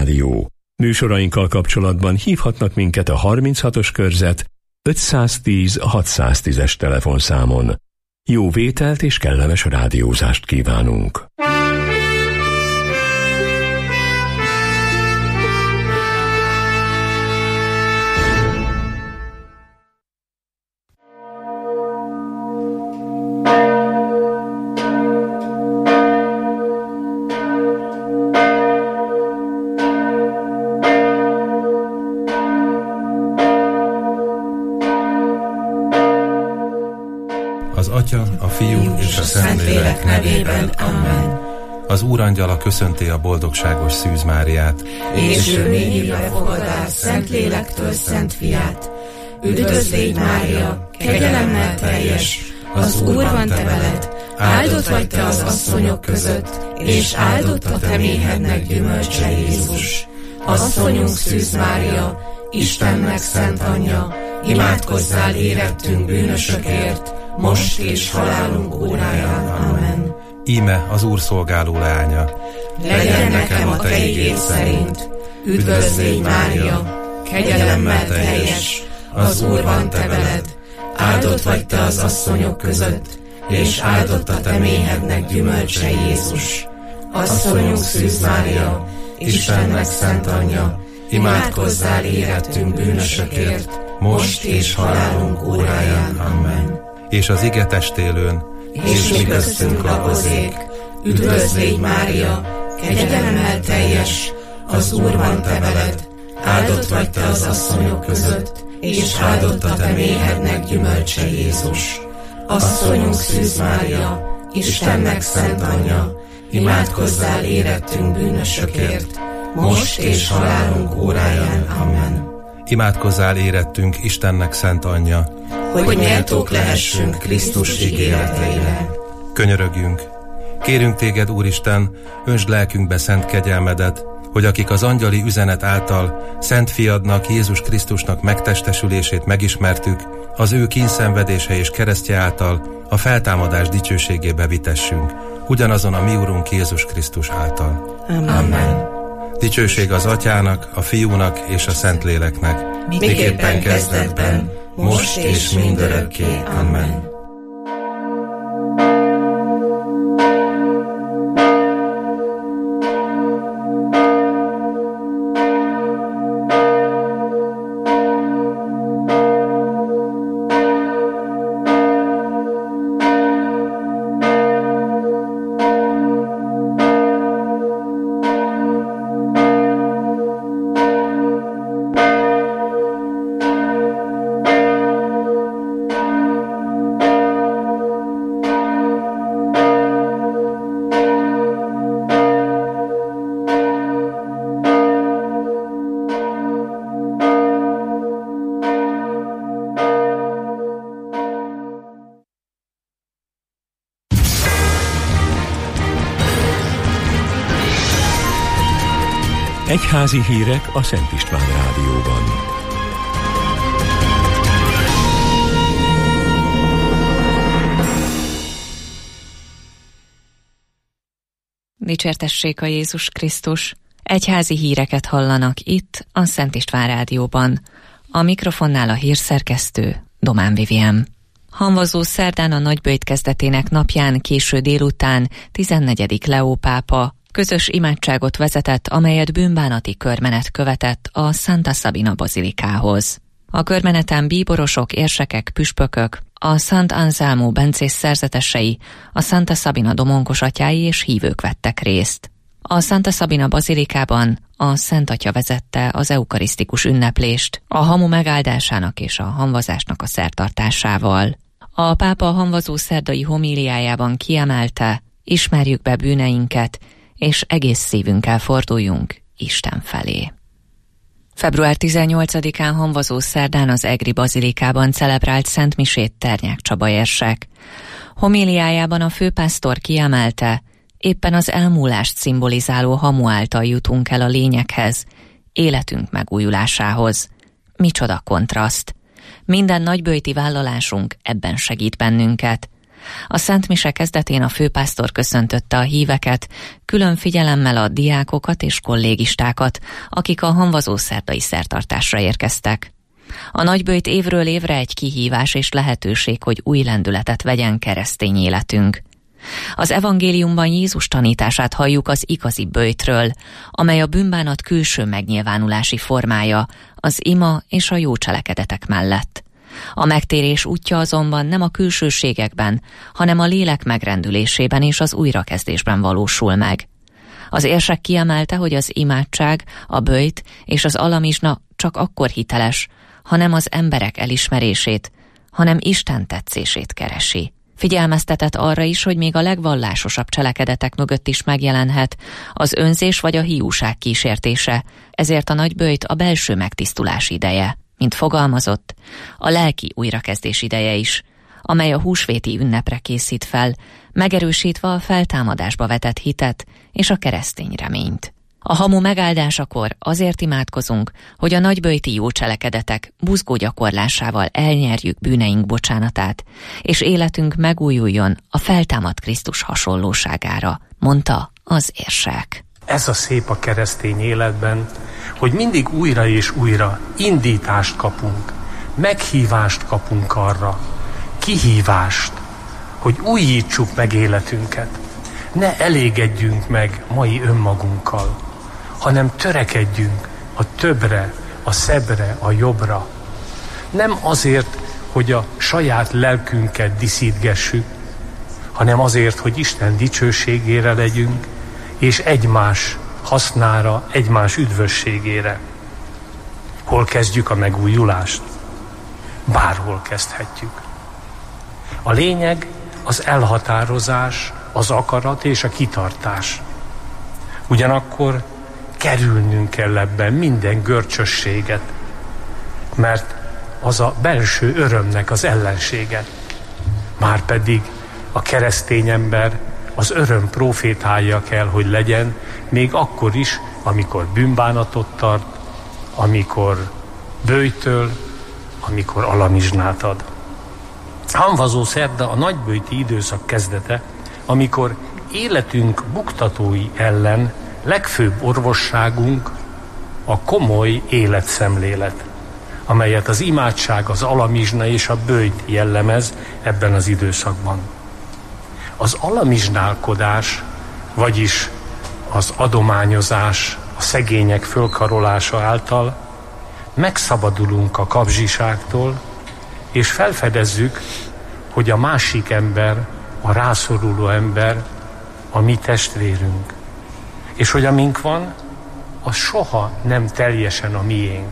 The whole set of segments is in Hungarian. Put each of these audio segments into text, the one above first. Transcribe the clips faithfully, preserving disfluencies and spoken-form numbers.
Rádió. Műsorainkkal kapcsolatban hívhatnak minket a harminchatos körzet ötszáztíz hatszáztízes telefonszámon. Jó vételt és kellemes rádiózást kívánunk! Az Atya, a Fiú és a Szentlélek nevében. Amen. Az Úrangyala köszönti a boldogságos Szűz Máriát. És ő mélyébe fogadál Szentlélektől Szent Fiát. Üdvözl légy, Mária, kegyelemmel teljes, az Úr van te veled, áldott vagy te az asszonyok között, és áldott a te méhednek gyümölcse, Jézus. Asszonyunk Szűz Mária, Istennek szent anyja, imádkozzál érettünk bűnösökért, most és halálunk óráján. Amen. Íme az Úr szolgáló leánya. Legyen nekem a te igéd szerint. Üdvözl légy, Mária, kegyelemmel teljes, az Úr van te veled, áldott vagy te az asszonyok között, és áldott a te méhednek gyümölcse, Jézus. Asszonyunk Szűz Mária, Istennek szent anyja, imádkozzál érettünk bűnösökért, most és halálunk óráján. Amen. És az ige testélőn, és mi köztünk lakozék, üdvözl légy, Mária, kegyelemmel teljes, az Úr van te veled, áldott vagy te az asszonyok között, és áldott a te méhednek gyümölcse, Jézus. Asszonyunk Szűz Mária, Istennek szent anyja, imádkozzál érettünk bűnösökért, most és halálunk óráján. Amen. Imádkozzál érettünk Istennek szent anyja, hogy méltók lehessünk Krisztus ígéreteire. Könyörögjünk! Kérünk téged, Úristen, öntsd lelkünkbe szent kegyelmedet, hogy akik az angyali üzenet által Szent Fiadnak, Jézus Krisztusnak megtestesülését megismertük, az ő kínszenvedése és keresztje által a feltámadás dicsőségébe vitessünk, ugyanazon a mi Urunk Jézus Krisztus által. Amen. Amen. Dicsőség az Atyának, a Fiúnak és a Szentléleknek, miképpen kezdetben, most és mindörökké. Amen. Egyházi hírek a Szent István Rádióban. Dicsértessék a Jézus Krisztus! Egyházi híreket hallanak itt a Szent István Rádióban. A mikrofonnál a hírszerkesztő Domán Vivien. Hamvazó szerdán a nagyböjt kezdetének napján késő délután tizennegyedik Leó pápa közös imádságot vezetett, amelyet bűnbánati körmenet követett a Santa Sabina bazilikához. A körmeneten bíborosok, érsekek, püspökök, a Szent Anselmo bencész szerzetesei, a Santa Sabina domonkos atyái és hívők vettek részt. A Santa Sabina bazilikában a Szent Atya vezette az eukarisztikus ünneplést, a hamu megáldásának és a hamvazásnak a szertartásával. A pápa a hamvazó szerdai homíliájában kiemelte, ismerjük be bűneinket, és egész szívünkkel forduljunk Isten felé. február tizennyolcadikán hamvazó szerdán az egri bazilikában celebrált szentmisét Ternyák Csaba érsek. Homíliájában a főpásztor kiemelte, éppen az elmúlást szimbolizáló hamu által jutunk el a lényeghez, életünk megújulásához. Micsoda kontraszt! Minden nagyböjti vállalásunk ebben segít bennünket. A Szent Mise kezdetén a főpásztor köszöntötte a híveket, külön figyelemmel a diákokat és kollégistákat, akik a hamvazó szerdai szertartásra érkeztek. A nagyböjt évről évre egy kihívás és lehetőség, hogy új lendületet vegyen keresztény életünk. Az evangéliumban Jézus tanítását halljuk az igazi böjtről, amely a bűnbánat külső megnyilvánulási formája, az ima és a jó cselekedetek mellett. A megtérés útja azonban nem a külsőségekben, hanem a lélek megrendülésében és az újrakezdésben valósul meg. Az érsek kiemelte, hogy az imádság, a böjt és az alamizsna csak akkor hiteles, ha nem az emberek elismerését, hanem Isten tetszését keresi. Figyelmeztetett arra is, hogy még a legvallásosabb cselekedetek mögött is megjelenhet az önzés vagy a hiúság kísértése, ezért a nagyböjt a belső megtisztulás ideje, mint fogalmazott, a lelki újrakezdés ideje is, amely a húsvéti ünnepre készít fel, megerősítve a feltámadásba vetett hitet és a keresztény reményt. A hamu megáldásakor azért imádkozunk, hogy a nagyböjti jó cselekedetek buzgó gyakorlásával elnyerjük bűneink bocsánatát, és életünk megújuljon a feltámadt Krisztus hasonlóságára, mondta az érsek. Ez a szép a keresztény életben, hogy mindig újra és újra indítást kapunk, meghívást kapunk arra, kihívást, hogy újítsuk meg életünket. Ne elégedjünk meg mai önmagunkkal, hanem törekedjünk a többre, a szebbre, a jobbra. Nem azért, hogy a saját lelkünket diszítgessük, hanem azért, hogy Isten dicsőségére legyünk, és egymás hasznára, egymás üdvösségére. Hol kezdjük a megújulást? Bárhol kezdhetjük. A lényeg az elhatározás, az akarat és a kitartás. Ugyanakkor kerülnünk kell ebben minden görcsösséget, mert az a belső örömnek az ellensége. Márpedig a keresztény ember az öröm prófétája kell, hogy legyen, még akkor is, amikor bűnbánatot tart, amikor böjtöl, amikor alamizsnát ad. Hamvazó szerda a nagyböjti időszak kezdete, amikor életünk buktatói ellen legfőbb orvosságunk a komoly életszemlélet, amelyet az imádság, az alamizsna és a böjt jellemez ebben az időszakban. Az alamizsnálkodás, vagyis az adományozás, a szegények fölkarolása által megszabadulunk a kapzsiságtól, és felfedezzük, hogy a másik ember, a rászoruló ember a mi testvérünk. És hogy amink van, az soha nem teljesen a miénk.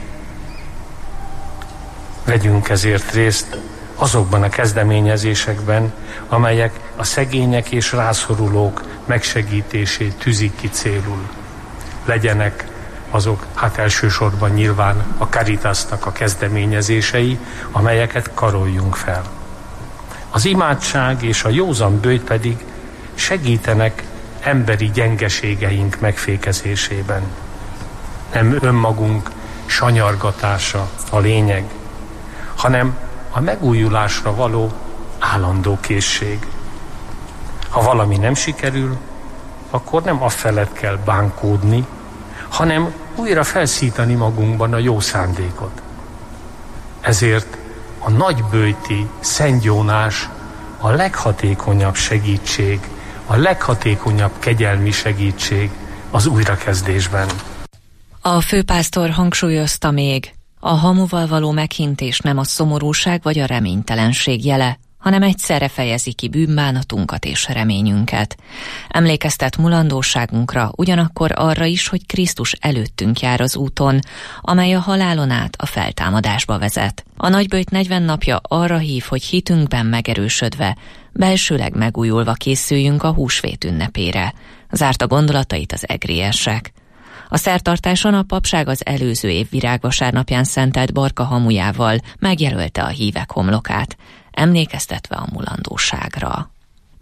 Vegyünk ezért részt azokban a kezdeményezésekben, amelyek a szegények és rászorulók megsegítését tűzik ki célul. Legyenek azok, hát elsősorban nyilván a Caritasnak a kezdeményezései, amelyeket karoljunk fel. Az imádság és a józan böjt pedig segítenek emberi gyengeségeink megfékezésében. Nem önmagunk sanyargatása a lényeg, hanem a megújulásra való állandó készség. Ha valami nem sikerül, akkor nem afelett kell bánkódni, hanem újra felszítani magunkban a jó szándékot. Ezért a nagyböjti szentgyónás a leghatékonyabb segítség, a leghatékonyabb kegyelmi segítség az újrakezdésben. A főpásztor hangsúlyozta még, a hamuval való meghintés nem a szomorúság vagy a reménytelenség jele, hanem egyszerre fejezi ki bűnbánatunkat és reményünket. Emlékeztet mulandóságunkra, ugyanakkor arra is, hogy Krisztus előttünk jár az úton, amely a halálon át a feltámadásba vezet. A nagyböjt negyven napja arra hív, hogy hitünkben megerősödve, belsőleg megújulva készüljünk a húsvét ünnepére. Zárta gondolatait az egri érsek. A szertartáson a papság az előző év virágvasárnapján szentelt barka hamujával megjelölte a hívek homlokát, emlékeztetve a mulandóságra.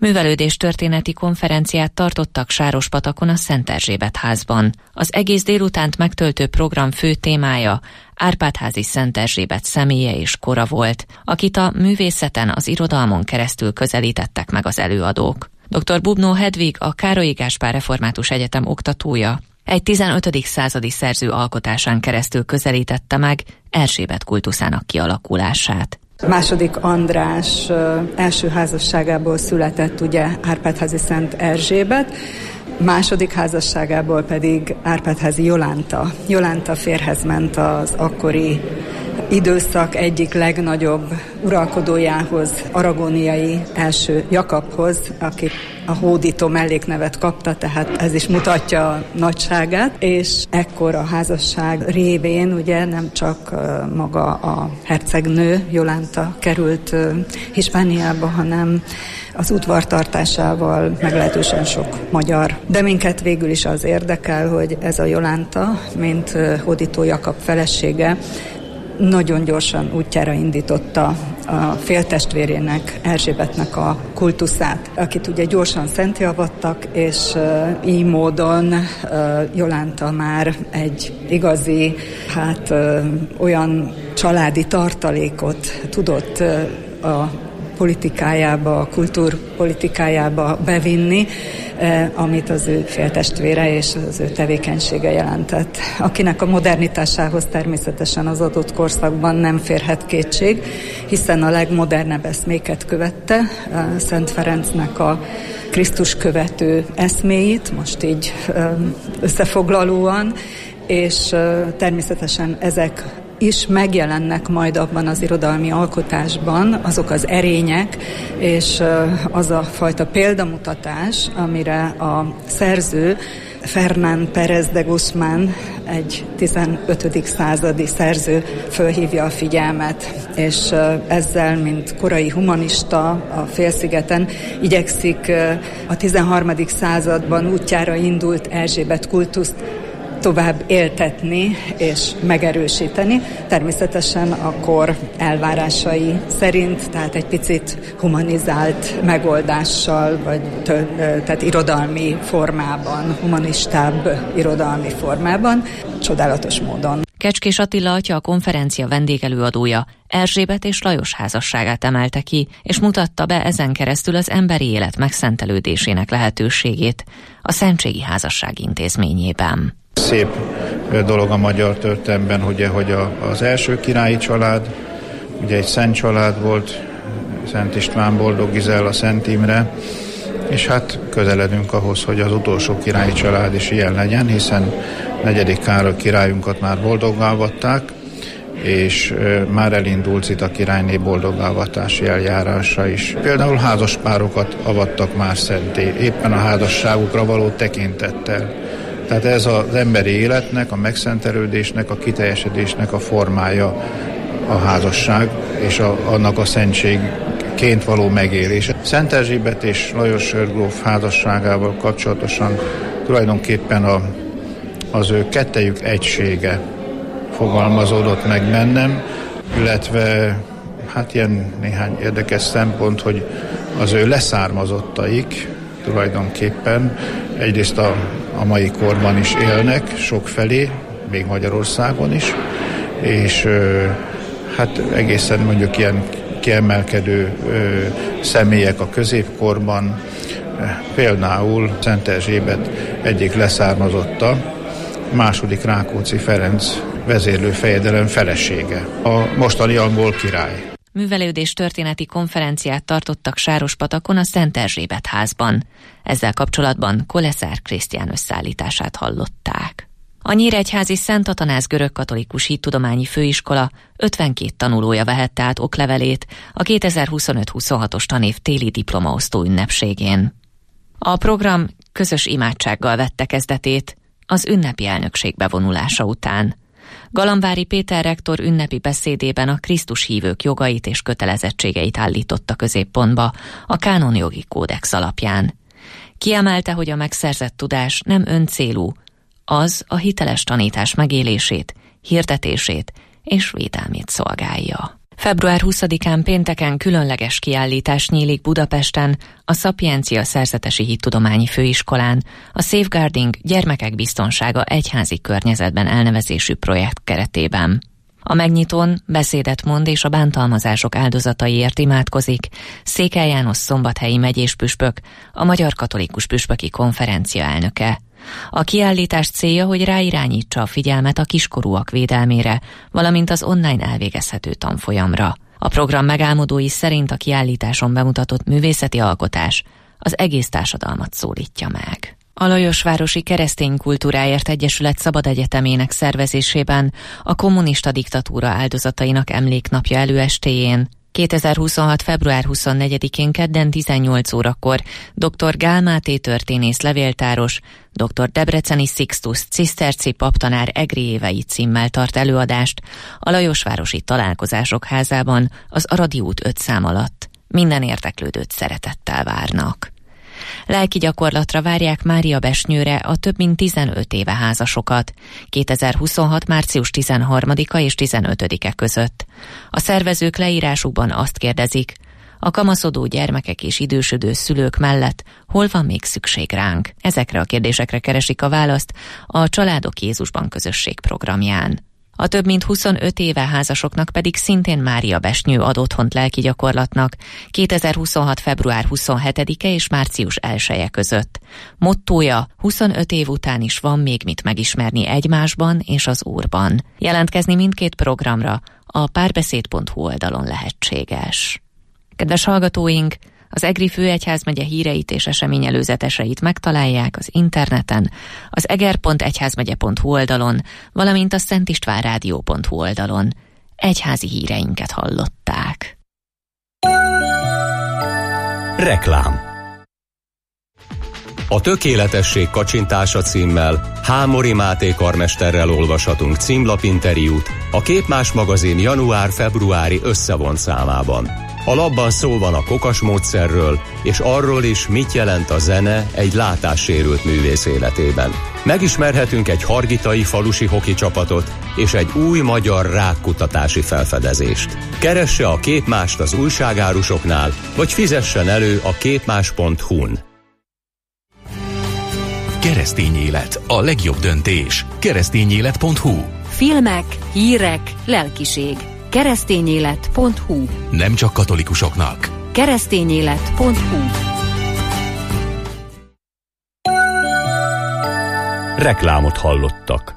Művelődés történeti konferenciát tartottak Sárospatakon a Szent Erzsébet házban. Az egész délutánt megtöltő program fő témája Árpád-házi Szent Erzsébet személye és kora volt, akit a művészeten, az irodalmon keresztül közelítettek meg az előadók. dr. Bubnó Hedvig, a Károlyi Gáspár Református Egyetem oktatója, egy tizenötödik századi szerző alkotásán keresztül közelítette meg Erzsébet kultuszának kialakulását. Második András első házasságából született ugye Árpád-házi Szent Erzsébet, második házasságából pedig Árpád-házi Jolánta. Jolánta férhez ment az akkori időszak egyik legnagyobb uralkodójához, aragóniai első Jakabhoz, aki a hódító melléknevet kapta, tehát ez is mutatja a nagyságát, és ekkor a házasság révén ugye nem csak maga a hercegnő Jolánta került Hispániába, hanem az udvartartásával meglehetősen sok magyar. De minket végül is az érdekel, hogy ez a Jolánta, mint hódító Jakab felesége, nagyon gyorsan útjára indította a féltestvérének, Erzsébetnek a kultuszát, akit ugye gyorsan szentjavattak, és uh, így módon uh, Jolánta már egy igazi, hát uh, olyan családi tartalékot tudott uh, a politikájába, a kultúrpolitikájába bevinni, amit az ő féltestvére és az ő tevékenysége jelentett. Akinek a modernitásához természetesen az adott korszakban nem férhet kétség, hiszen a legmodernebb eszméket követte, Szent Ferencnek a Krisztus követő eszméit, most így összefoglalóan, és természetesen ezek is megjelennek majd abban az irodalmi alkotásban, azok az erények, és az a fajta példamutatás, amire a szerző Fernán Pérez de Guzmán, egy tizenötödik századi szerző fölhívja a figyelmet, és ezzel, mint korai humanista a félszigeten igyekszik a tizenharmadik században útjára indult Erzsébet kultuszt tovább éltetni és megerősíteni, természetesen a kor elvárásai szerint, tehát egy picit humanizált megoldással, vagy tő, tehát irodalmi formában, humanistább irodalmi formában, csodálatos módon. Kecskés Attila atya, a konferencia vendégelőadója, Erzsébet és Lajos házasságát emelte ki, és mutatta be ezen keresztül az emberi élet megszentelődésének lehetőségét a Szentségi Házasság intézményében. Szép dolog a magyar történelemben, ugye, hogy a, az első királyi család, ugye egy szent család volt, Szent István, Boldog Gizella, Szent Imre, és hát közeledünk ahhoz, hogy az utolsó királyi család is ilyen legyen, hiszen negyedik Károly királyunkat már boldoggá avatták, és már elindult Zita királyné boldoggá-avatási eljárása is. Például házaspárokat avattak már szenté, éppen a házasságukra való tekintettel. Tehát ez az emberi életnek, a megszentelődésnek, a kiteljesedésnek a formája a házasság, és a, annak a szentségként való megélése. Szent Erzsébet és Lajos őrgróf házasságával kapcsolatosan tulajdonképpen a, az ő kettejük egysége fogalmazódott meg bennem, illetve hát ilyen néhány érdekes szempont, hogy az ő leszármazottaik tulajdonképpen egyrészt a, a mai korban is élnek sokfelé, még Magyarországon is, és ö, hát egészen mondjuk ilyen kiemelkedő ö, személyek a középkorban, például Szent Erzsébet egyik leszármazotta, második Rákóczi Ferenc vezérlőfejedelem felesége, a mostani angol király. Művelődés történeti konferenciát tartottak Sárospatakon a Szent Erzsébet házban. Ezzel kapcsolatban Koleszár Krisztián összeállítását hallották. A Nyíregyházi Szent Atanáz Görögkatolikus Hittudományi Főiskola ötvenkét tanulója vehette át oklevelét a kétezer-huszonöt-huszonhatos tanév téli diplomaosztó ünnepségén. A program közös imádsággal vette kezdetét az ünnepi elnökség bevonulása után. Galambári Péter rektor ünnepi beszédében a Krisztus hívők jogait és kötelezettségeit állította középpontba a kánonjogi kódex alapján. Kiemelte, hogy a megszerzett tudás nem öncélú, az a hiteles tanítás megélését, hirdetését és védelmét szolgálja. február huszadikán pénteken különleges kiállítás nyílik Budapesten, a Szapiencia Szerzetesi Hittudományi Főiskolán, a Safeguarding Gyermekek Biztonsága Egyházi Környezetben elnevezésű projekt keretében. A megnyitón beszédet mond és a bántalmazások áldozataiért imádkozik Székely János szombathelyi megyéspüspök, a Magyar Katolikus Püspöki Konferencia elnöke. A kiállítás célja, hogy ráirányítsa a figyelmet a kiskorúak védelmére, valamint az online elvégezhető tanfolyamra. A program megálmodói szerint a kiállításon bemutatott művészeti alkotás az egész társadalmat szólítja meg. A Lajosvárosi Keresztény Kultúráért Egyesület Szabad Egyetemének szervezésében a kommunista diktatúra áldozatainak emléknapja előestéjén kétezer-huszonhat. február huszonnegyedikén kedden tizennyolc órakor dr. Gál Máté történész levéltáros, dr. Debreceni Sixtus ciszterci paptanár egri évei címmel tart előadást a Lajosvárosi Találkozások Házában az Aradi út öt szám alatt. Minden érdeklődőt szeretettel várnak. Lelki gyakorlatra várják Mária Besnyőre a több mint tizenöt éve házasokat, kétezer-huszonhat. március tizenharmadika és tizenötödike között. A szervezők leírásukban azt kérdezik, a kamaszodó gyermekek és idősödő szülők mellett hol van még szükség ránk? Ezekre a kérdésekre keresik a választ a Családok Jézusban közösség programján. A több mint huszonöt éve házasoknak pedig szintén Mária Besnyő ad otthont lelki gyakorlatnak kétezer-huszonhat. február huszonhetedike és március elseje között. Mottója: huszonöt év után is van még mit megismerni egymásban és az Úrban. Jelentkezni mindkét programra a párbeszéd pont hu oldalon lehetséges. Kedves hallgatóink, az Egri Főegyházmegye híreit és eseményelőzeteseit megtalálják az interneten, az eger pont egyházmegye pont hu oldalon, valamint a szentistvánrádió pont hu oldalon. Egyházi híreinket hallották. Reklám. A tökéletesség kacsintása címmel Hámori Máté karmesterrel olvashatunk címlapinterjút a Képmás magazin január-februári összevont számában. A labban szó van a kokas módszerről, és arról is, mit jelent a zene egy látássérült művész életében. Megismerhetünk egy hargitai falusi hoki csapatot és egy új magyar rákkutatási felfedezést. Keresse a Képmást az újságárusoknál, vagy fizessen elő a képmás pont hu-n. Keresztény élet, a legjobb döntés. keresztényélet pont hu. Filmek, hírek, lelkiség. keresztényélet pont hu. Nem csak katolikusoknak. keresztényélet pont hu. Reklámot hallottak.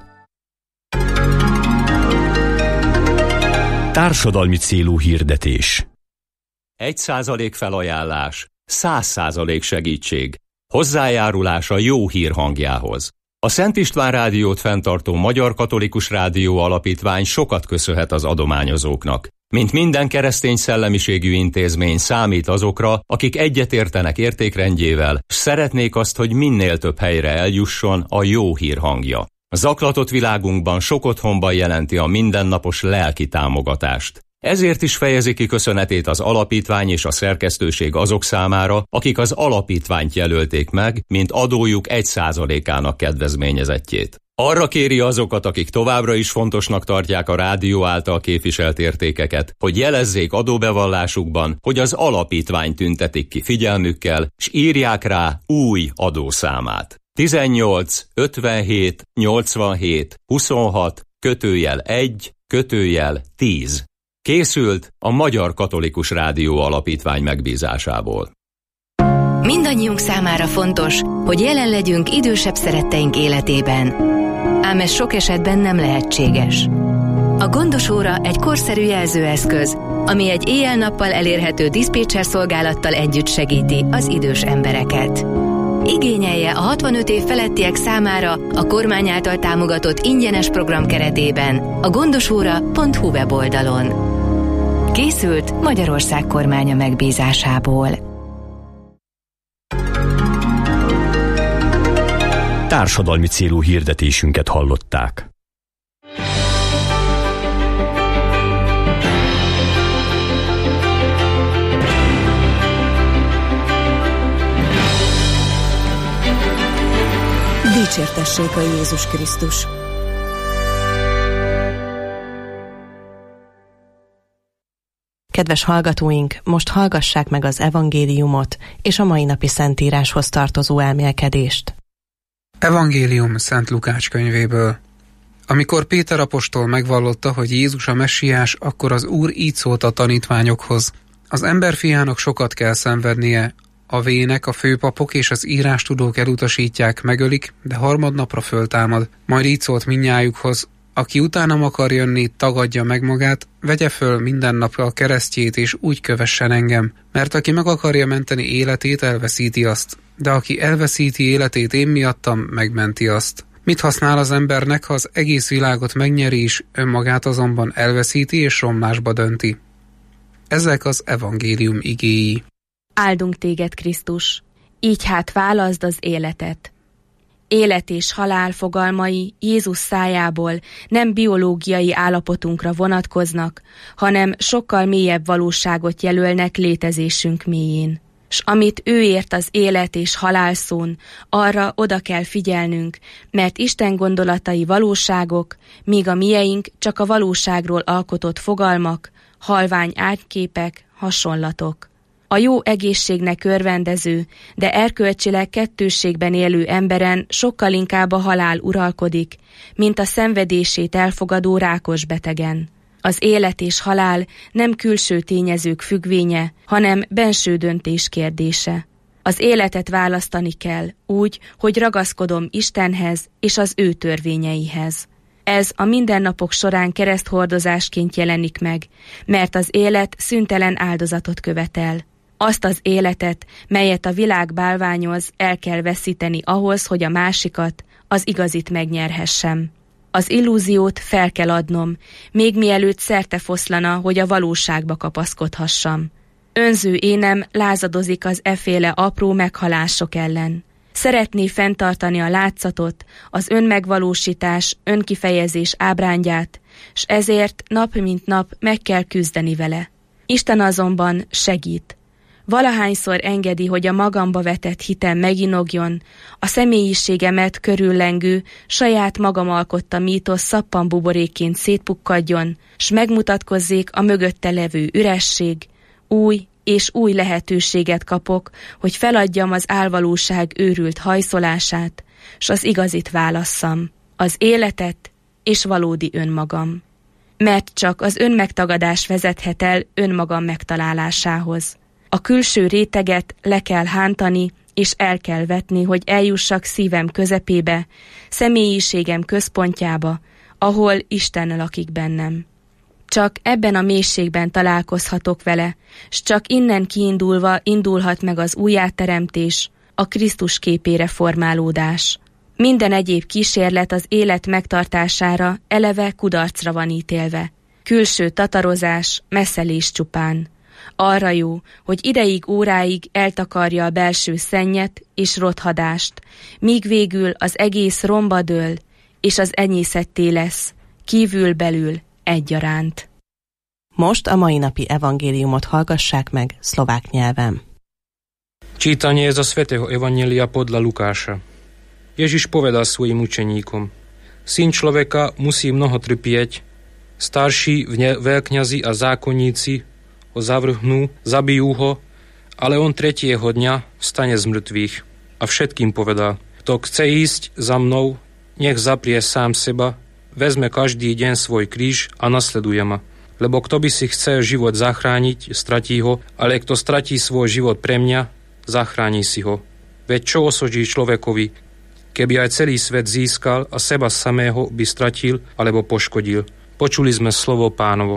Társadalmi célú hirdetés. Egy százalék felajánlás, száz százalék segítség. Hozzájárulás a jó hír hangjához. A Szent István Rádiót fenntartó Magyar Katolikus Rádió Alapítvány sokat köszönhet az adományozóknak. Mint minden keresztény szellemiségű intézmény, számít azokra, akik egyetértenek értékrendjével, s szeretnék azt, hogy minél több helyre eljusson a jó hír hangja. A zaklatott világunkban sok otthonban jelenti a mindennapos lelki támogatást. Ezért is fejezi ki köszönetét az alapítvány és a szerkesztőség azok számára, akik az alapítványt jelölték meg, mint adójuk egy százalékának kedvezményezettjét. Arra kéri azokat, akik továbbra is fontosnak tartják a rádió által képviselt értékeket, hogy jelezzék adóbevallásukban, hogy az alapítvány tüntetik ki figyelmükkel, s írják rá új adószámát. tizennyolc ötvenhét nyolcvanhét huszonhat kötőjel egy kötőjel tíz. Készült a Magyar Katolikus Rádió Alapítvány megbízásából. Mindannyiunk számára fontos, hogy jelen legyünk idősebb szeretteink életében. Ám ez sok esetben nem lehetséges. A gondos óra egy korszerű jelzőeszköz, ami egy éjjel-nappal elérhető diszpécser szolgálattal együtt segíti az idős embereket. Igényelje a hatvanöt év felettiek számára a kormány által támogatott ingyenes program keretében a gondosóra pont hu weboldalon. Készült Magyarország kormánya megbízásából. Társadalmi célú hirdetésünket hallották. Dicsértessék a Jézus Krisztus! Kedves hallgatóink, most hallgassák meg az evangéliumot és a mai napi szentíráshoz tartozó elmélkedést. Evangélium Szent Lukács könyvéből. Amikor Péter apostol megvallotta, hogy Jézus a messiás, akkor az Úr így szólt a tanítványokhoz: az emberfiának sokat kell szenvednie, a vének, a főpapok és az írástudók elutasítják, megölik, de harmadnapra föltámad. Majd így szólt mindnyájukhoz: aki utánam akar jönni, tagadja meg magát, vegye föl minden nap a keresztjét, és úgy kövessen engem. Mert aki meg akarja menteni életét, elveszíti azt. De aki elveszíti életét én miattam, megmenti azt. Mit használ az embernek, ha az egész világot megnyeri is, önmagát azonban elveszíti és romlásba dönti? Ezek az evangélium igéi. Áldunk téged, Krisztus! Így hát válaszd az életet. Élet és halál fogalmai Jézus szájából nem biológiai állapotunkra vonatkoznak, hanem sokkal mélyebb valóságot jelölnek létezésünk mélyén. S amit ő ért az élet és halál szón, arra oda kell figyelnünk, mert Isten gondolatai valóságok, míg a mieink csak a valóságról alkotott fogalmak, halvány ágyképek, hasonlatok. A jó egészségnek örvendező, de erkölcsileg kettősségben élő emberen sokkal inkább a halál uralkodik, mint a szenvedését elfogadó rákos betegen. Az élet és halál nem külső tényezők függvénye, hanem benső döntés kérdése. Az életet választani kell úgy, hogy ragaszkodom Istenhez és az ő törvényeihez. Ez a mindennapok során kereszthordozásként jelenik meg, mert az élet szüntelen áldozatot követel. Azt az életet, melyet a világ bálványoz, el kell veszíteni ahhoz, hogy a másikat, az igazit megnyerhessem. Az illúziót fel kell adnom, még mielőtt szerte foszlana, hogy a valóságba kapaszkodhassam. Önző énem lázadozik az efféle apró meghalások ellen. Szeretné fenntartani a látszatot, az önmegvalósítás, önkifejezés ábrándját, s ezért nap mint nap meg kell küzdeni vele. Isten azonban segít. Valahányszor engedi, hogy a magamba vetett hitem meginogjon, a személyiségemet körüllengő, saját magam alkotta mítosz szappanbuborékként szétpukkadjon, s megmutatkozzék a mögötte levő üresség, új és új lehetőséget kapok, hogy feladjam az álvalóság őrült hajszolását, s az igazit válasszam, az életet és valódi önmagam. Mert csak az önmegtagadás vezethet el önmagam megtalálásához. A külső réteget le kell hántani, és el kell vetni, hogy eljussak szívem közepébe, személyiségem központjába, ahol Isten lakik bennem. Csak ebben a mélységben találkozhatok vele, s csak innen kiindulva indulhat meg az újjáteremtés, a Krisztus képére formálódás. Minden egyéb kísérlet az élet megtartására eleve kudarcra van ítélve. Külső tatarozás, messzelés csupán. Arra jó, hogy ideig, óráig eltakarja a belső szennyet és rothadást, míg végül az egész romba dől, és az enyészetté lesz, kívül-belül egyaránt. Most a mai napi evangéliumot hallgassák meg szlovák nyelven. Čítanie zo svätého evanjelia podľa Lukáša. Ježiš povedal svojim učeníkom: Syn človeka musí mnoho trpieť, starší veľkňazi a zákonníci ho zavrhnú, zabijú ho, ale on tretieho dňa vstane z mŕtvych. A všetkým povedal: kto chce ísť za mnou, nech zaprie sám seba, vezme každý deň svoj kríž a nasleduje ma. Lebo kto by si chcel život zachrániť, stratí ho, ale kto stratí svoj život pre mňa, zachráni si ho. Veď čo osoží človekovi, keby aj celý svet získal a seba samého by stratil alebo poškodil. Počuli sme slovo Pánovo.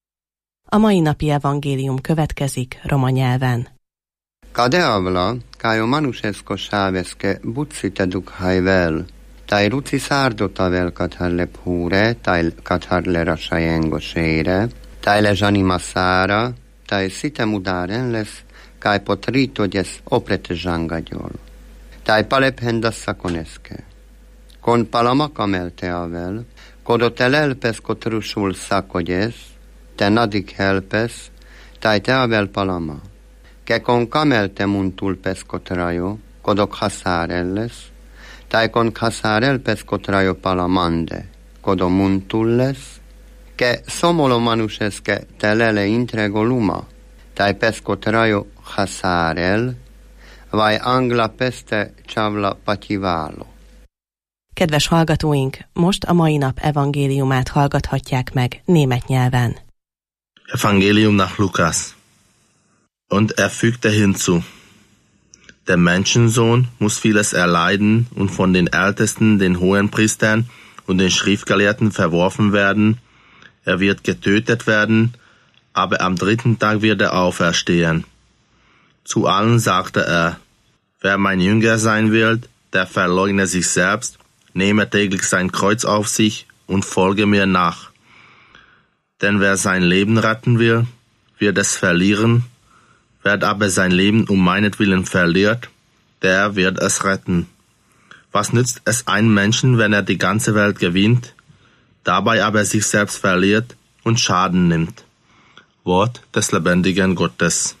A mai napi evangélium következik roma nyelven. Kadeavla, kájo manušesko šáveske, bucite dukhajvel, taj ruci sárdotavel katharle púre, taj katharle rasajengo sére, taj le žanima sára, taj site mudáren lesz, kaj potrítodjes oprete žangagyol. Taj palephenda szakoneske. Kon palama kamelte avel, kodot elelpes kotrusul szakogyes, te nadik helpes, taj te avel palama. Ke kon kamelte muntul pes kotrajo, kodok hasár elles, taj kon hasár elpes kotrajo palamande, kodo muntul lesz, che somolo manuseske telele intrego luma, tai pesco trajo hasarel, vai angla peste chavla patyivalo. Kedves hallgatóink, most a mai nap evangéliumát hallgathatják meg német nyelven. Evangelium nach Lukas. Und er fügte hinzu: Der Menschensohn muss vieles erleiden und von den Ältesten, den Hohenpriestern und den Schriftgelehrten verworfen werden. Er wird getötet werden, aber am dritten Tag wird er auferstehen. Zu allen sagte er: Wer mein Jünger sein will, der verleugne sich selbst, nehme täglich sein Kreuz auf sich und folge mir nach. Denn wer sein Leben retten will, wird es verlieren. Wer aber sein Leben um meinetwillen verliert, der wird es retten. Was nützt es einem Menschen, wenn er die ganze Welt gewinnt, dabei aber sich selbst verliert und Schaden nimmt? Wort des lebendigen Gottes.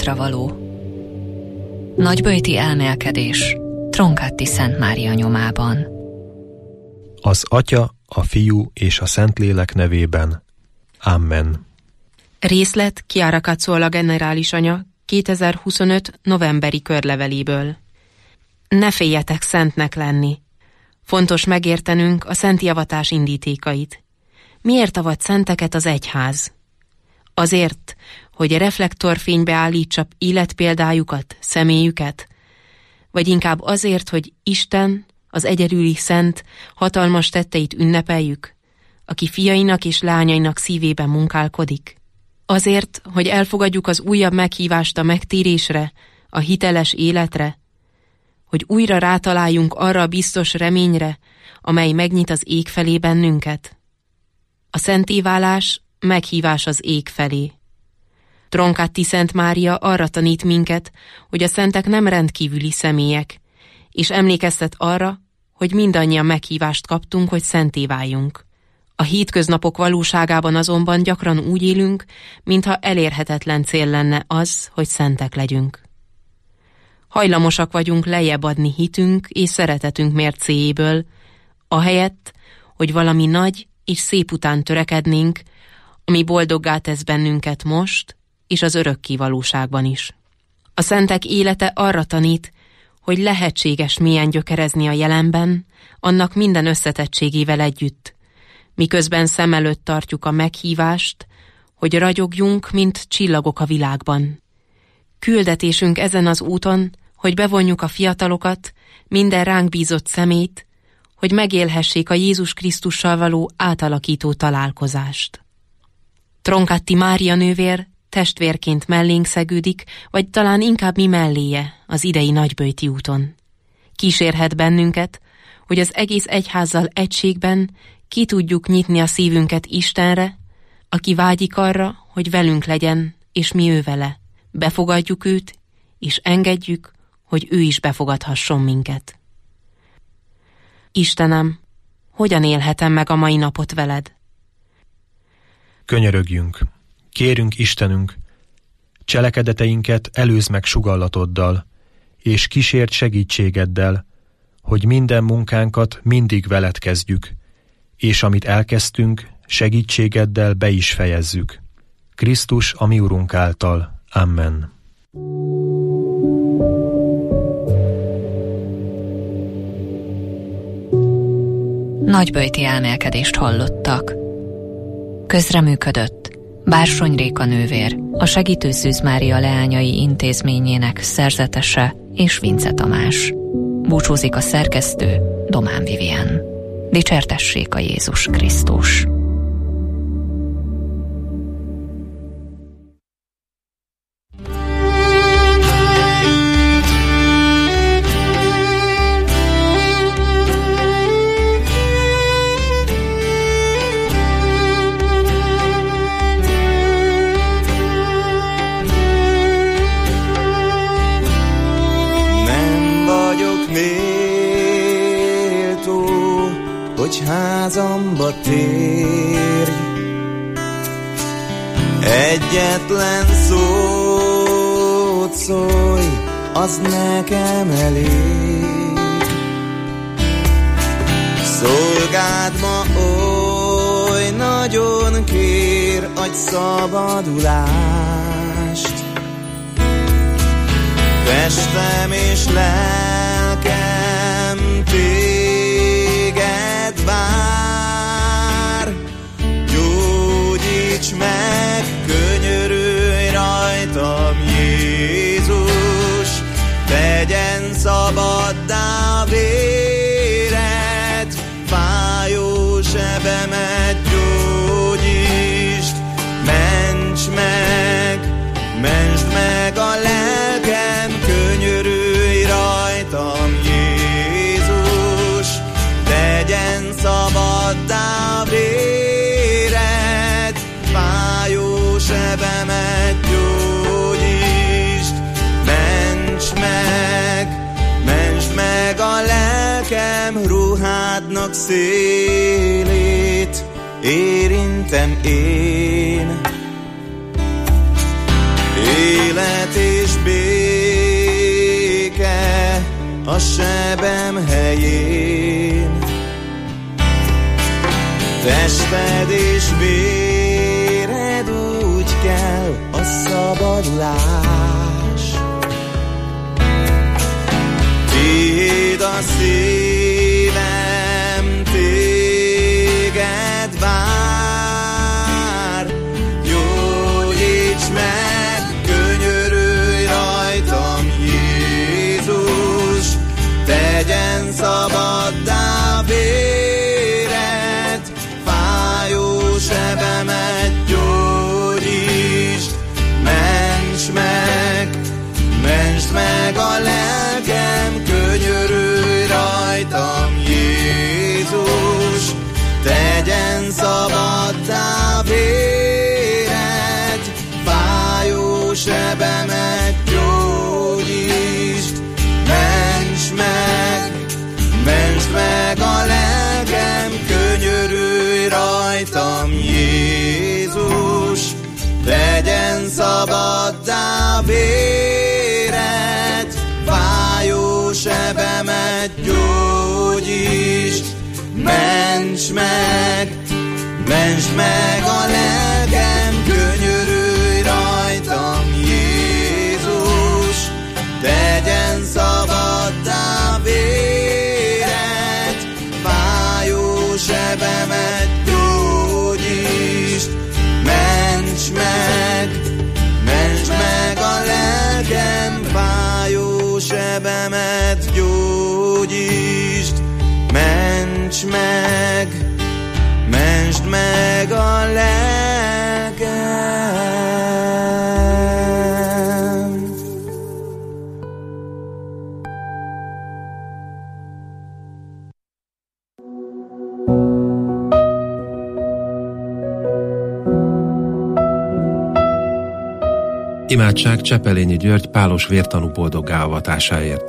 való. Nagyböjti elmélkedés Tronchetti Szent Mária nyomában. Az Atya, a Fiú és a Szentlélek nevében. Amen. Részlet Chiara Cazzuola generális anya kétezer-huszonöt novemberi körleveléből. Ne féljetek szentnek lenni. Fontos megértenünk a szenti avatás indítékait. Miért avat szenteket az egyház? Azért, hogy reflektorfénybe állítsa életpéldájukat, személyüket? Vagy inkább azért, hogy Isten, az egyedüli szent, hatalmas tetteit ünnepeljük, aki fiainak és lányainak szívében munkálkodik? Azért, hogy elfogadjuk az újabb meghívást a megtérésre, a hiteles életre, hogy újra rátaláljunk arra a biztos reményre, amely megnyit az ég felé bennünket? A szentéválás meghívás az ég felé. Tronchetti Szent Mária arra tanít minket, hogy a szentek nem rendkívüli személyek, és emlékeztet arra, hogy mindannyian meghívást kaptunk, hogy szenté váljunk. A hétköznapok valóságában azonban gyakran úgy élünk, mintha elérhetetlen cél lenne az, hogy szentek legyünk. Hajlamosak vagyunk lejjebb adni hitünk és szeretetünk mércéjéből, ahelyett, hogy valami nagy és szép után törekednénk, ami boldoggá tesz bennünket most és az örökké valóságban is. A szentek élete arra tanít, hogy lehetséges mélyen gyökerezni a jelenben, annak minden összetettségével együtt, miközben szem előtt tartjuk a meghívást, hogy ragyogjunk, mint csillagok a világban. Küldetésünk ezen az úton, hogy bevonjuk a fiatalokat, minden ránk bízott szemét, hogy megélhessék a Jézus Krisztussal való átalakító találkozást. Tronchetti Mária nővér testvérként mellénk szegődik, vagy talán inkább mi melléje az idei nagyböjti úton. Kísérhet bennünket, hogy az egész egyházzal egységben ki tudjuk nyitni a szívünket Istenre, aki vágyik arra, hogy velünk legyen, és mi ő vele. Befogadjuk őt, és engedjük, hogy ő is befogadhasson minket. Istenem, hogyan élhetem meg a mai napot veled? Könyörögjünk, kérünk Istenünk, cselekedeteinket előzd meg sugallatoddal, és kísért segítségeddel, hogy minden munkánkat mindig veled kezdjük, és amit elkezdtünk, segítségeddel be is fejezzük. Krisztus a mi Urunk által. Amen. Nagyböjti elmélkedést hallottak. Közreműködött Bársony Réka nővér, a Segítő Szűz Mária leányai intézményének szerzetese és Vince Tamás. Búcsúzik a szerkesztő, Domán Vivien. Dicsértessék a Jézus Krisztus! Hogy házamba térj, egyetlen szót szólj, az nekem elég. Szolgád ma oly nagyon kér, adj szabadulást. Testem és lelkem téged vár, gyógyíts meg, könyörülj rajtam, Jézus, tegyen szabaddá véred, fájó sebemet gyógyítsd, ments meg, mentsd meg a lelkem, könyörülj rajtam, Jézus, tegyen szabaddá véred, fájó sebemet gyógyítsd, ments meg, mentsd meg a lelkem, ruhádnak szélét érintem én. Élet és a sebem helyén. Tested és véred úgy kell a szabadlás. Tiéd a szívem, téged vár. Gyógyíts meg, könyörülj rajtam, Jézus, tegyen szabaddá véred, fájó sebemet gyógyítsd. Ments meg, ments meg a lelkem, könyörülj rajtam, Jézus, tegyen szabaddá véred, fájó sebemet gyógyítsd. Ments meg, ments meg a lelkem, könyörülj rajtam, Jézus, tegyen szabaddá véred, fájó sebemet gyógyítsd. Ments meg, ments meg a lelkem, könyörülj rajtam, Jézus, tegyen szabaddá véred, fájó sebemet gyógyítsd. Ments meg, ments meg a lelkem, fájó sebemet gyógyítsd. Ments meg, mentsd meg a lelkem. Imádság Csepelényi György pálos vértanú boldoggá avatásáért.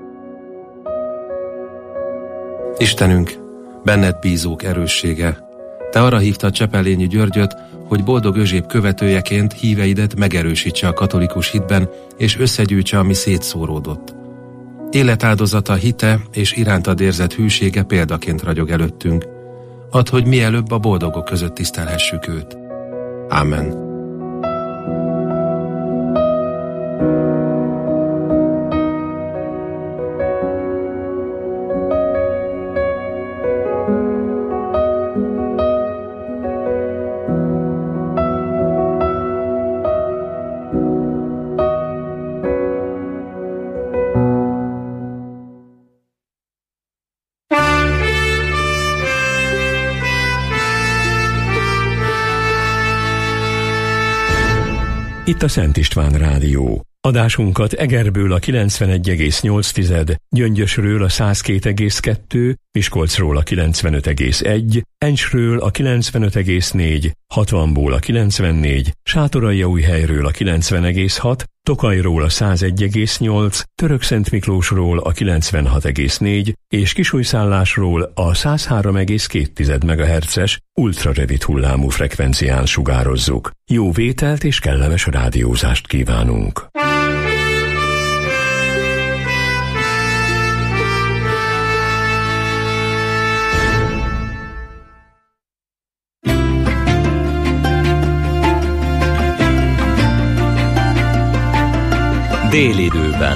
Istenünk, benned bízók erőssége, te arra hívtad Csepelényi Györgyöt, hogy boldog Özséb követőjeként híveidet megerősítse a katolikus hitben, és összegyűjtse, ami szétszóródott. Életáldozata, hite és irántad érzett hűsége példaként ragyog előttünk. Add, hogy mielőbb a boldogok között tisztelhessük őt. Ámen. Itt a Szent István Rádió. Adásunkat Egerből a kilencvenegy egész nyolc, Gyöngyösről a száz két egész kettő, Miskolcról a kilencvenöt egész egy, Encsről a kilencvenöt egész négy, Hatvanból a kilencvennégy, Sátoraljaújhelyről a kilencven egész hat, Tokajról a száz egy egész nyolc, Törökszentmiklósról a kilencvenhat egész négy és Kisújszállásról a száz három egész két megahertzes ultrarövid hullámú frekvencián sugározzuk. Jó vételt és kellemes rádiózást kívánunk! Délidőben.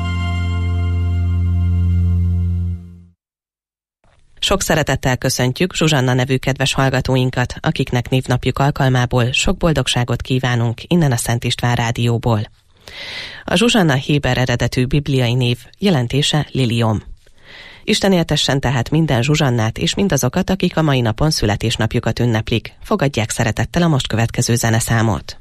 Sok szeretettel köszöntjük Zsuzsanna nevű kedves hallgatóinkat, akiknek névnapjuk alkalmából sok boldogságot kívánunk innen a Szent István Rádióból. A Zsuzsanna héber eredetű bibliai név jelentése Liliom. Isten éltessen tehát minden Zsuzsannát és mindazokat, akik a mai napon születésnapjukat ünneplik. Fogadják szeretettel a most következő zeneszámot.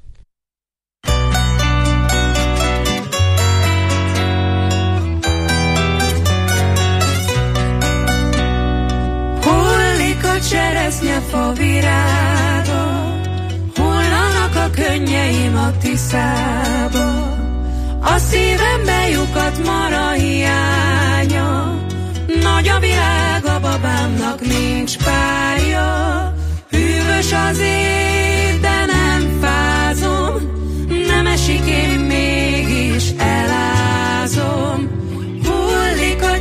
Cseresznyefa virága, hullanak a könnyeim a Tiszába. A szívembe lyukadt mara hiánya, nagy a világ, a babámnak nincs párja. Hűvös az év, de nem fázom, nem esik, én mégis elázom. Hullik a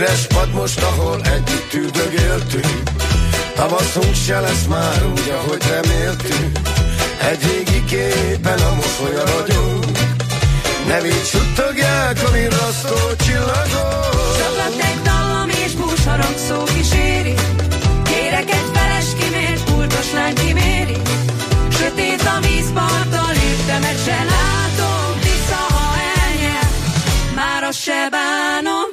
Üres pad most, ahol együtt üldögéltünk, tavaszunk se lesz már úgy, ahogy reméltünk. Egy régi képen a mosolya ragyog, nevét suttogják a virrasztó csillagok. Csaplat egy dallam és búsharang szó kíséri, kérek egy feles kimért, pultos lány kiméri. Sötét a vízparttal, léptemet se látom, vissza ha elnyel, már azt se bánom.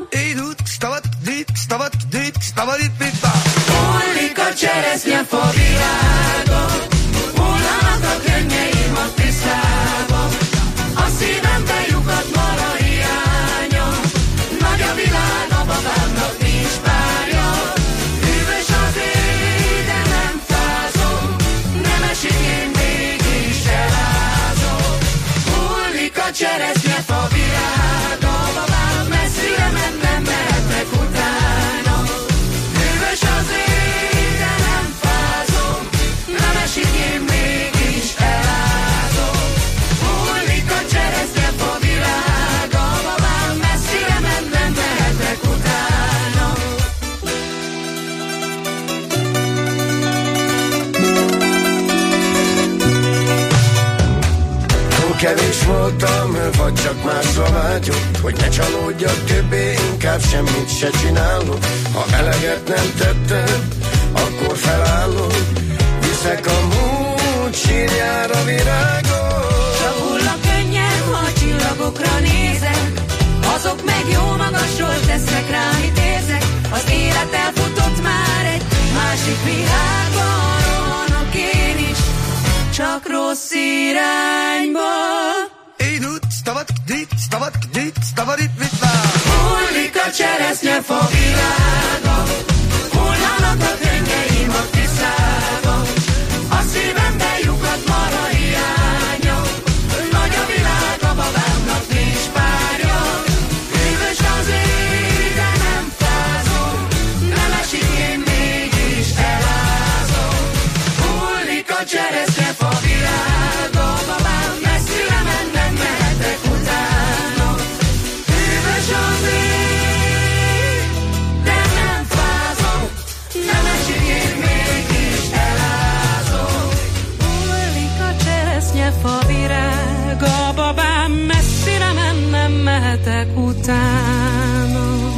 Hullik a cseresznyefa virága, hullanak a könnyeim a tisztába, a szívembe lyukat mar a hiánya, nagy a világ, a babámnak nincs párja. Hűvös az éj, de nem fázom, nem esik, én mégis elázom. Hullik a cseresznyefa virága, babám messzire ment, nem mehetnek utána. Hűvös az éj, de nem fázom, nem esik, én mégis elázom. Hullik a cseresznyefa virága, babám messzire ment, nem mehetnek utána. Túl kevés voltam, vagy csak másra vágyok, hogy ne csalódjak többé, inkább semmit se csinálok. Ha eleget nem tettem, akkor felállok, viszek a múlt sírjára virágot. Csak hull a könnyem, ha a csillagokra nézek, azok meg jó magasról tesznek rám, mit érzek. Az élet elfutott már egy másik világban, rohanok én is, csak rossz irányba. Hullik a cseresznyefa virága, hullanak a könnyeim a tiszába, a szívembe lyukat mar a hiánya, nagy a világ, a babámnak nincs párja. Hűvös az éj, de nem fázom, nem esik, én mégis elázom. Hullik a cseresznyefa virága, babám messzire ment, nem mehetek utána. Hűvös az éj, de nem fázom, nem esik, én mégis elázom. Hullik a cseresznyefa virága, babám messzire ment, nem mehetek utána.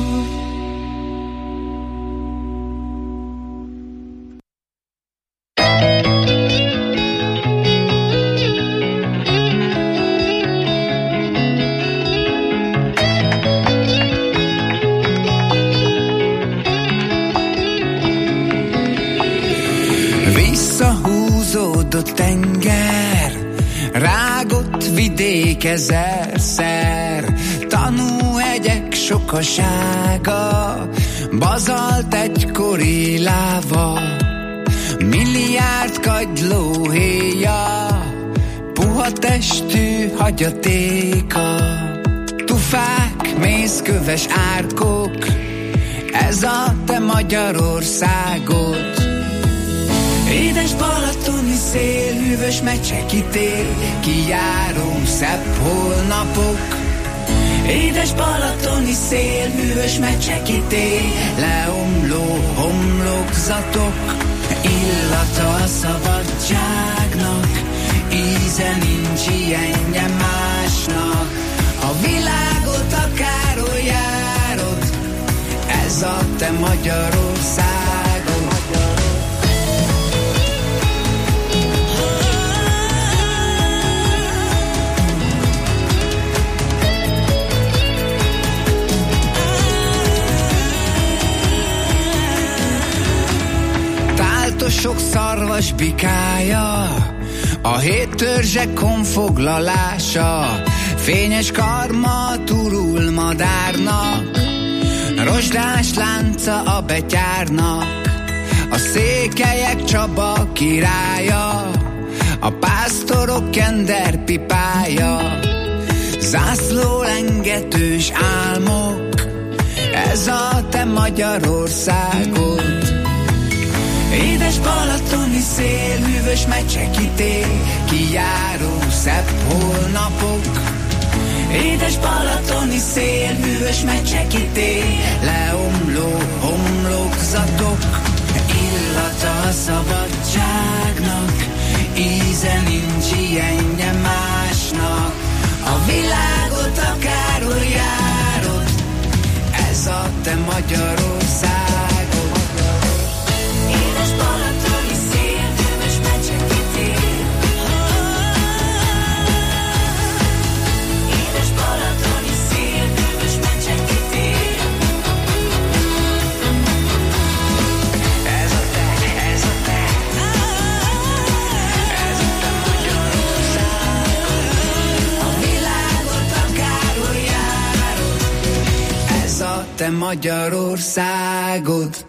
Visszahúzódott tenger, rágott vidék ezerszer, tanúhegyek sokasága, bazalt egykori láva, milliárd kagyló héja, puha testű hagyatéka, tufák, mészköves árkok, ez a te Magyarországod. Édes balatoni szél, hűvös mecseki tél, kijáró szebb holnapok. Édes balatoni szél, hűvös mecseki tél, leomló homlokzatok. Illata a szabadságnak, íze nincs ilyenje másnak. A világot akárhol járod, ez a te Magyarországod. Táltosok szarvas bikája, a hét törzsek honfoglalása, fényes karma turul madárnak, rozsdás lánca a betyárnak, a székelyek Csaba királya, a pásztorok kender pipája, zászló lengetős álmok, ez a te Magyarországod. Édes balatoni szél, hűvös mecseki tél, kijáró szebb holnapok. Édes balatoni szél, hűvös mecsekítél, leomló homlokzatok, illata a szabadságnak, íze nincs ilyenje másnak. A világot akárhol járod, ez a te Magyarországod. Édes balatoni szél, hűvös mecsekítél, édes balatoni szél, hűvös mecsekítél. Ez a te, ez a te, ez a te Magyarországod. A világot akárhol járod, ez a te Magyarországod.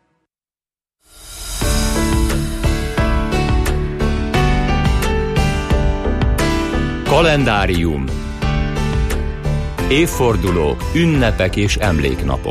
Kalendárium. Évfordulók, ünnepek és emléknapok.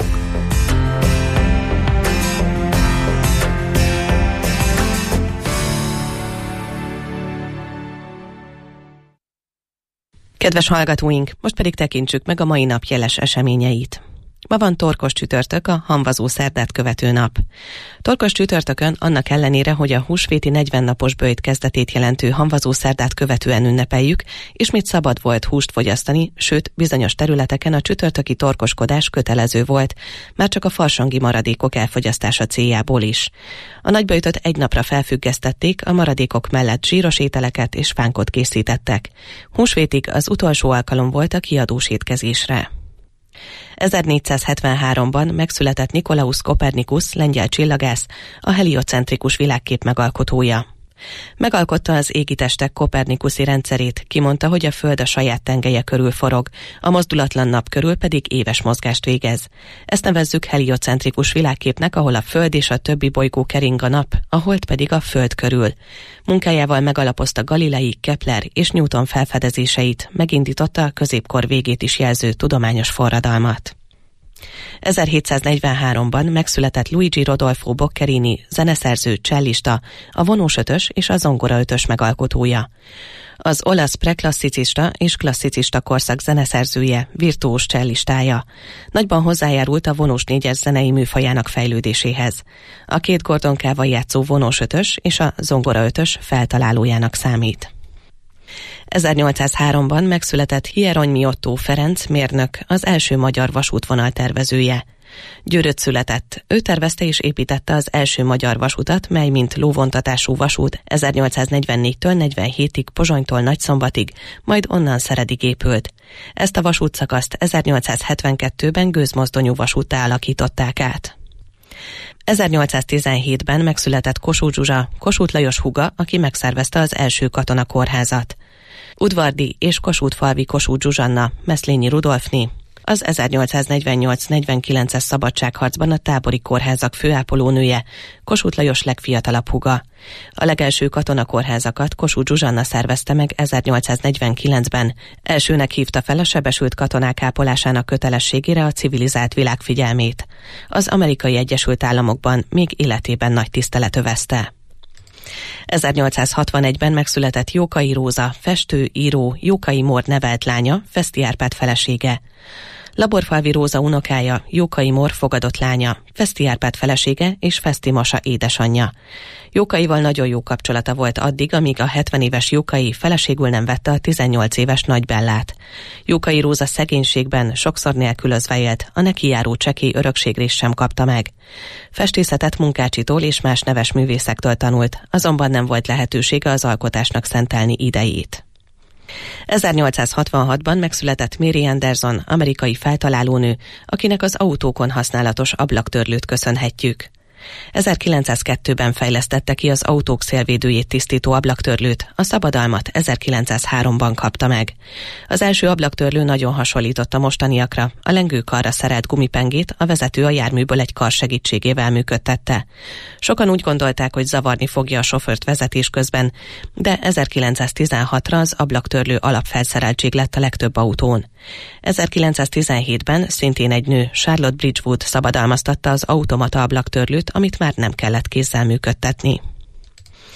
Kedves hallgatóink, most pedig tekintsük meg a mai nap jeles eseményeit. Ma van torkos csütörtök, a hamvazó szerdát követő nap. Torkos csütörtökön annak ellenére, hogy a húsvéti negyven napos böjt kezdetét jelentő hamvazó szerdát követően ünnepeljük, ismét szabad volt húst fogyasztani, sőt bizonyos területeken a csütörtöki torkoskodás kötelező volt, már csak a farsangi maradékok elfogyasztása céljából is. A nagyböjtöt egy napra felfüggesztették, a maradékok mellett zsíros ételeket és fánkot készítettek. Húsvétig az utolsó alkalom volt a kiadós étkezésre. ezernégyszázhetvenháromban megszületett Nikolaus Kopernikus, lengyel csillagász, a heliocentrikus világkép megalkotója. Megalkotta az égitestek kopernikuszi rendszerét, kimondta, hogy a Föld a saját tengelye körül forog, a mozdulatlan nap körül pedig éves mozgást végez. Ezt nevezzük heliocentrikus világképnek, ahol a Föld és a többi bolygó kering a nap, a Hold pedig a Föld körül. Munkájával megalapozta Galilei, Kepler és Newton felfedezéseit, megindította a középkor végét is jelző tudományos forradalmat. ezerhétszáznegyvenháromban megszületett Luigi Rodolfo Boccherini, zeneszerző, csellista, a vonósötös és a zongoraötös megalkotója. Az olasz preklasszicista és klasszicista korszak zeneszerzője, virtuós cellistája. Nagyban hozzájárult a vonós négyes zenei műfajának fejlődéséhez. A két gordonkával játszó vonósötös és a zongoraötös feltalálójának számít. ezernyolcszázháromban megszületett Hieronymi Ottó Ferenc mérnök, az első magyar vasútvonal tervezője. Győrött született. Ő tervezte és építette az első magyar vasutat, mely mint lóvontatású vasút ezernyolcszáznegyvennégytől negyvenhétig Pozsonytól Nagyszombatig, majd onnan Szeredig épült. Ezt a vasútszakaszt ezernyolcszázhetvenkettőben gőzmozdonyú vasúttá alakították át. ezernyolcszáztizenhétben megszületett Kossuth Zsuzsa, Kossuth Lajos húga, aki megszervezte az első katonakórházat. Udvardi és Kossuthfalvi Kossuth Zsuzsanna, Meszlényi Rudolfné, az ezernyolcszáznegyvennyolc-negyvenkilences szabadságharcban a tábori kórházak főápolónője, Kossuth Lajos legfiatalabb húga. A legelső katonakórházakat Kossuth Zsuzsanna szervezte meg ezernyolcszáznegyvenkilencben. Elsőnek hívta fel a sebesült katonák ápolásának kötelességére a civilizált világ figyelmét. Az Amerikai Egyesült Államokban még életében nagy tisztelet övezte. ezernyolcszázhatvanegyben megszületett Jókai Róza, festő, író, Jókai Mór nevelt lánya, Feszti Árpád felesége. Laborfalvi Róza unokája, Jókai Mór fogadott lánya, Feszti Árpád felesége és Feszti Masa édesanyja. Jókaival nagyon jó kapcsolata volt addig, amíg a hetven éves Jókai feleségül nem vette a tizennyolc éves Nagy Bellát. Jókai Róza szegénységben sokszor nélkülözve élt, a neki járó csekély örökségrészt sem kapta meg. Festészetet Munkácsitól és más neves művészektől tanult, azonban nem volt lehetősége az alkotásnak szentelni idejét. ezernyolcszázhatvanhatban megszületett Mary Anderson, amerikai feltalálónő, akinek az autókon használatos ablaktörlőt köszönhetjük. ezerkilencszázkettőben fejlesztette ki az autók szélvédőjét tisztító ablaktörlőt, a szabadalmat ezerkilencszázháromban kapta meg. Az első ablaktörlő nagyon hasonlított a mostaniakra, a lengőkarra szerelt gumipengét a vezető a járműből egy kar segítségével működtette. Sokan úgy gondolták, hogy zavarni fogja a sofőrt vezetés közben, de ezerkilencszáztizenhatra az ablaktörlő alapfelszereltség lett a legtöbb autón. ezerkilencszáztizenhétben szintén egy nő, Charlotte Bridgewood szabadalmaztatta az automata ablaktörlőt, amit már nem kellett kézzel működtetni.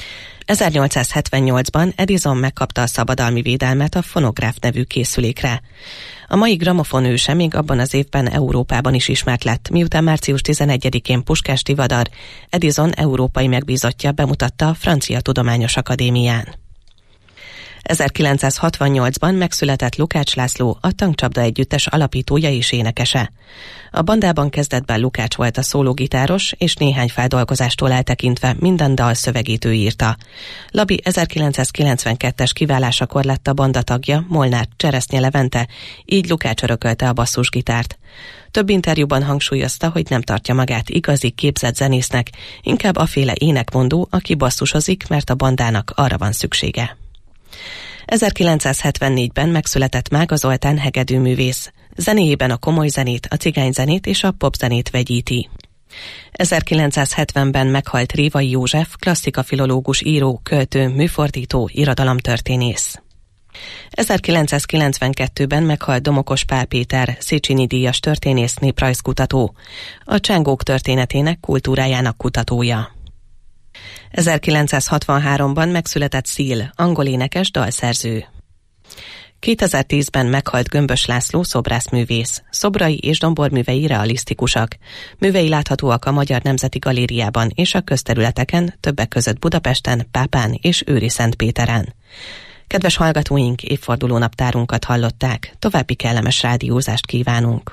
ezernyolcszázhetvennyolcban Edison megkapta a szabadalmi védelmet a fonográf nevű készülékre. A mai gramofon őse még abban az évben Európában is ismert lett, miután március tizenegyedikén Puskás Tivadar, Edison európai megbízottja bemutatta a Francia Tudományos Akadémián. ezerkilencszázhatvannyolcban megszületett Lukács László, a Tankcsapda Együttes alapítója és énekese. A bandában kezdetben Lukács volt a szólógitáros, és néhány feldolgozástól eltekintve minden dal szövegét ő írta. Labi ezerkilencszázkilencvenkettes kiválásakor lett a banda tagja, Molnár Cseresznye Levente, így Lukács örökölte a basszusgitárt. Több interjúban hangsúlyozta, hogy nem tartja magát igazi képzett zenésznek, inkább aféle énekmondó, aki basszusozik, mert a bandának arra van szüksége. ezerkilencszázhetvennégyben megszületett Mága Zoltán hegedűművész. Zenéjében a komoly zenét, a cigányzenét és a popzenét vegyíti. ezerkilencszázhetvenben meghalt Révai József, klasszikafilológus, író, költő, műfordító, irodalomtörténész. ezerkilencszázkilencvenkettőben meghalt Domokos Pál Péter, Széchenyi díjas történész, néprajzkutató, a csángók történetének, kultúrájának kutatója. ezerkilencszázhatvanháromban megszületett Szil, angol énekes, dalszerző. kétezer-tízben meghalt Gömbös László, szobrászművész. Szobrai és domborművei realisztikusak. Művei láthatóak a Magyar Nemzeti Galériában és a közterületeken, többek között Budapesten, Pápán és Őriszentpéteren. Kedves hallgatóink, évfordulónaptárunkat hallották. További kellemes rádiózást kívánunk.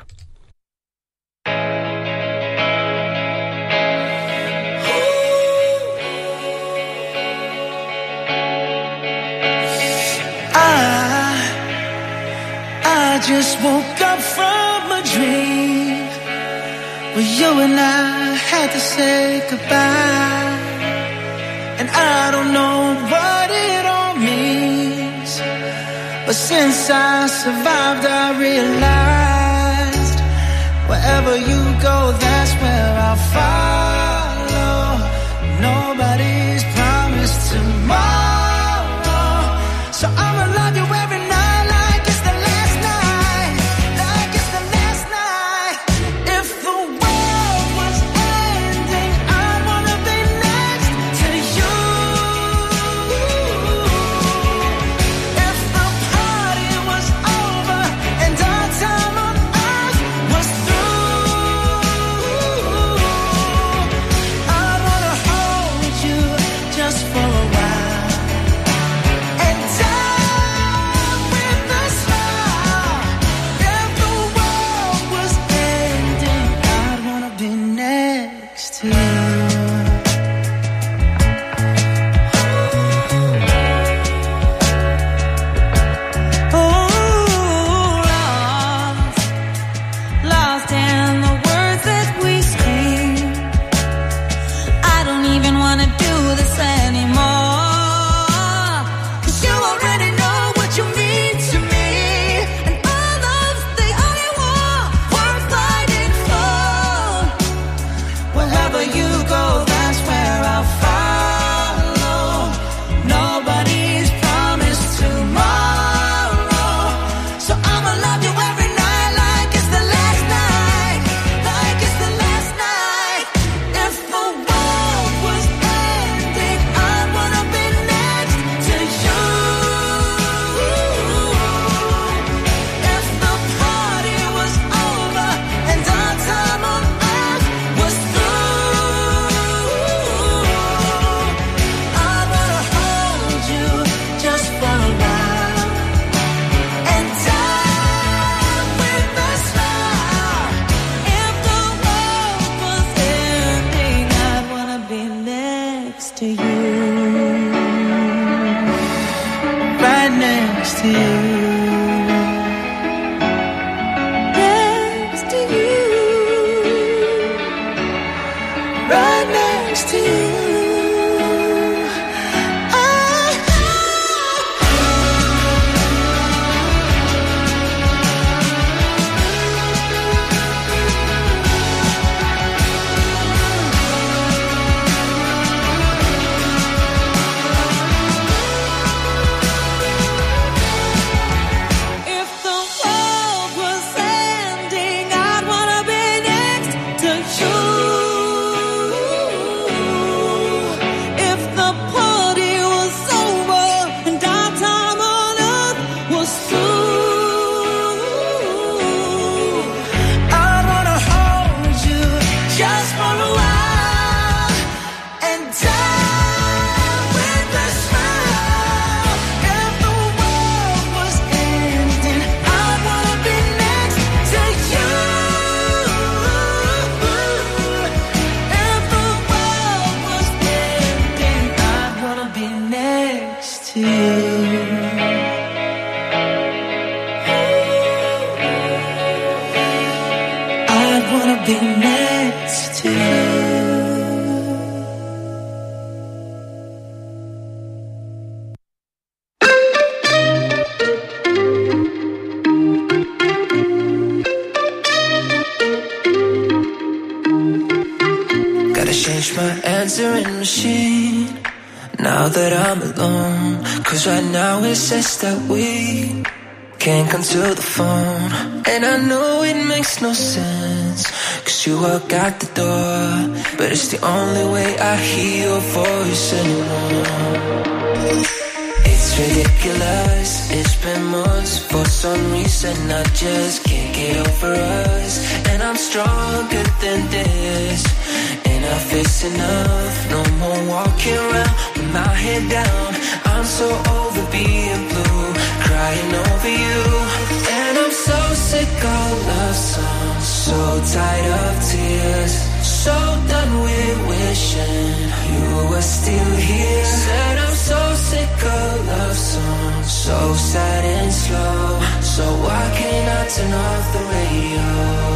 I just woke up from a dream where you and I had to say goodbye, and I don't know what it all means, but since I survived I realized wherever you go, that's where I'll follow. Nobody's promised tomorrow, so I'ma love you every night. For a while wanna be next to you. Change my answering machine now that I'm alone, cause right now it says that we can't come to the phone. And I know it makes no sense, cause you walk out the door, but it's the only way I hear your voice anymore. It's ridiculous, it's been months. For some reason I just can't get over us. And I'm stronger than this, enough is enough. No more walking around with my head down. I'm so over being blue, crying over you. And I'm so sick of love songs, so tired of tears, so done with wishing you were still here. Said I'm so sick of love songs, so sad and slow. So why can't I turn off the radio?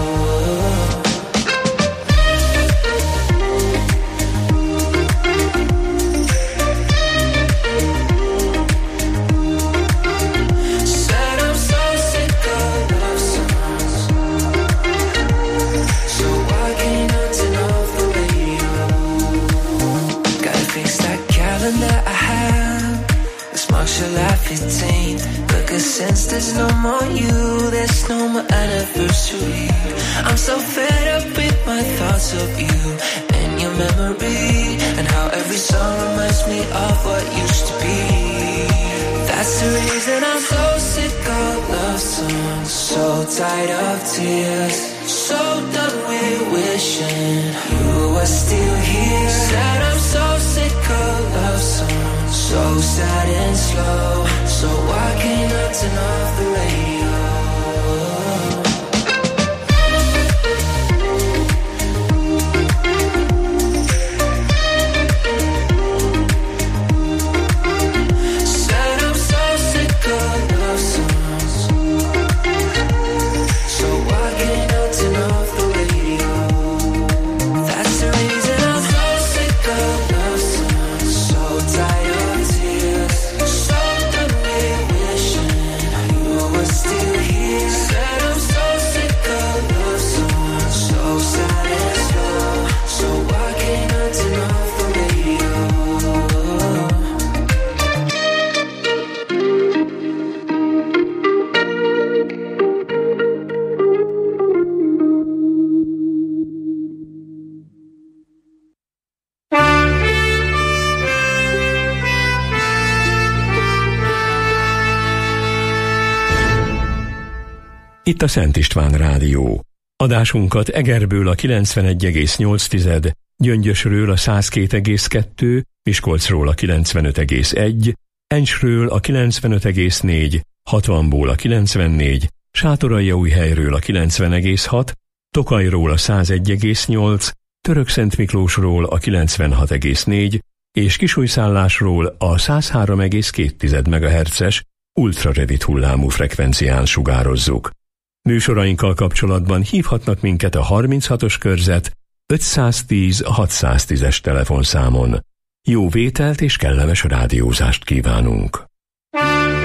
That I have, this marks July fifteenth. Because since there's no more you, there's no more anniversary. I'm so fed up with my thoughts of you and your memory, and how every song reminds me of what used to be. That's the reason I'm so sick of love songs, so tired of tears, so done with wishing you were still here. Said I'm so sick of love songs, so sad and slow. So why can't I turn off the radio? Itt a Szent István Rádió. Adásunkat Egerből a kilencvenegy egész nyolc, Gyöngyösről a száz két egész kettő, Miskolcról a kilencvenöt egész egy, Encsről a kilencvenöt egész négy, hatvanból a kilencvennégy, Sátoraljaújhelyről a kilencven egész hat, Tokajról a száz egy egész nyolc, Törökszentmiklósról a kilencvenhat egész négy, és Kisújszállásról a száz három egész két megahertzes ultrarövid hullámú frekvencián sugározzuk. Műsorainkkal kapcsolatban hívhatnak minket a harminchatos körzet ötszáztíz hatszáztízes telefonszámon. Jó vételt és kellemes rádiózást kívánunk!